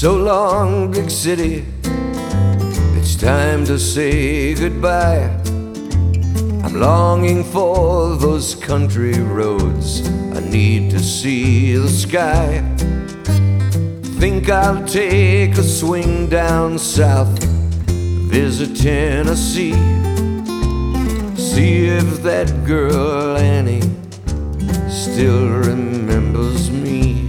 So long, big city, it's time to say goodbye. I'm longing for those country roads. I need to see the sky. Think I'll take a swing down south, visit Tennessee, see if that girl Annie still remembers me.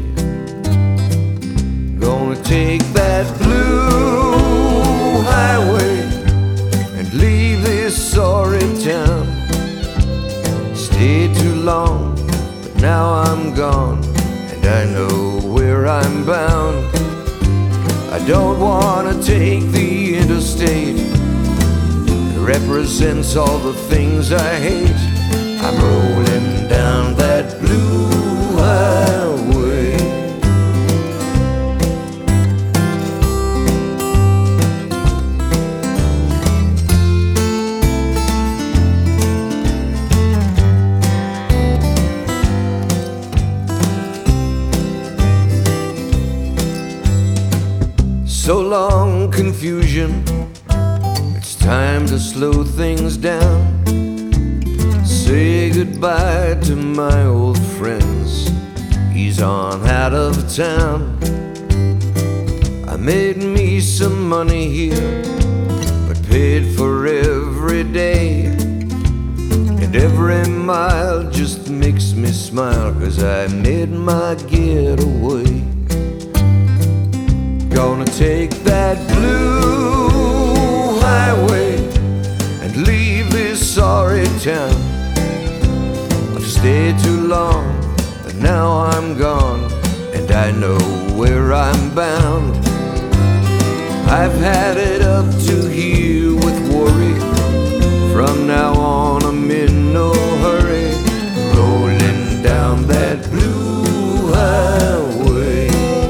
Gonna take that blue highway and leave this sorry town. Stayed too long, but now I'm gone, and I know where I'm bound. I don't wanna take the interstate. It represents all the things I hate. I'm rolling down that blue highway. So long, confusion, it's time to slow things down. Say goodbye to my old friends, he's on out of town. I made me some money here, but paid for every day. And every mile just makes me smile, 'cause I made my getaway. Gonna take that blue highway and leave this sorry town. I've stayed too long, but now I'm gone, and I know where I'm bound. I've had it up to here with worry. From now on I'm in no hurry, rolling down that blue highway.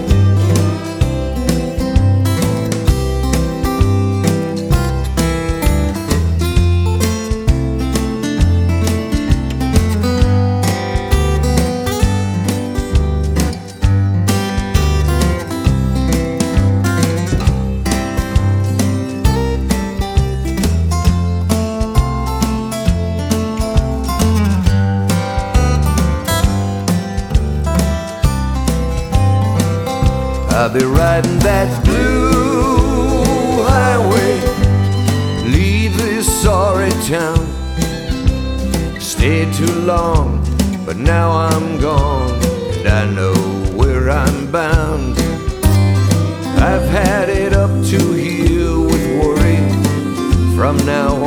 I'll be riding that blue highway, leave this sorry town. Stayed too long, but now I'm gone, and I know where I'm bound. I've had it up to here with worry. From now